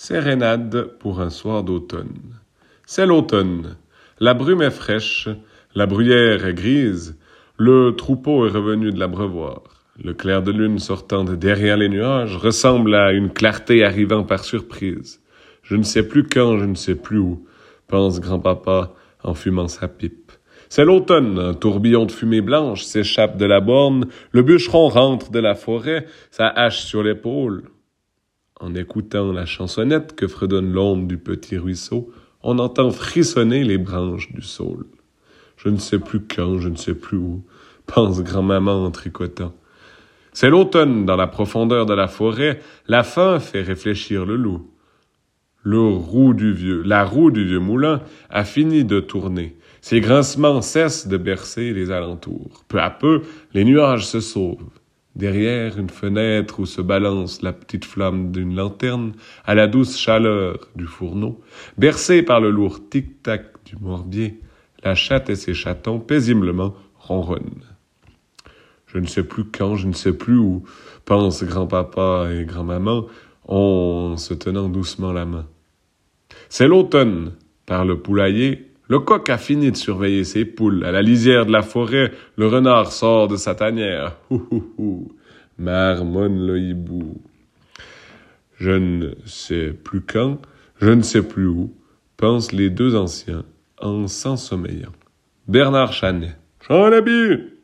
Sérénade pour un soir d'automne. C'est l'automne. La brume est fraîche, la bruyère est grise, le troupeau est revenu de l'abreuvoir. Le clair de lune sortant de derrière les nuages ressemble à une clarté arrivant par surprise. Je ne sais plus quand, je ne sais plus où, pense grand-papa en fumant sa pipe. C'est l'automne, un tourbillon de fumée blanche s'échappe de la borne, le bûcheron rentre de la forêt, sa hache sur l'épaule. En écoutant la chansonnette que fredonne l'onde du petit ruisseau, on entend frissonner les branches du saule. Je ne sais plus quand, je ne sais plus où, pense grand-maman en tricotant. C'est l'automne, dans la profondeur de la forêt, la faim fait réfléchir le loup. La roue du vieux moulin a fini de tourner. Ses grincements cessent de bercer les alentours. Peu à peu, les nuages se sauvent. Derrière une fenêtre où se balance la petite flamme d'une lanterne, à la douce chaleur du fourneau, bercée par le lourd tic-tac du morbier, la chatte et ses chatons paisiblement ronronnent. Je ne sais plus quand, je ne sais plus où, pensent grand-papa et grand-maman, en se tenant doucement la main. C'est l'automne. Par le poulailler, le coq a fini de surveiller ses poules. À la lisière de la forêt, le renard sort de sa tanière. Marmonne le hibou. Je ne sais plus quand, je ne sais plus où, pensent les deux anciens en s'ensommeillant. Bernard Chanet. J'en ai bu!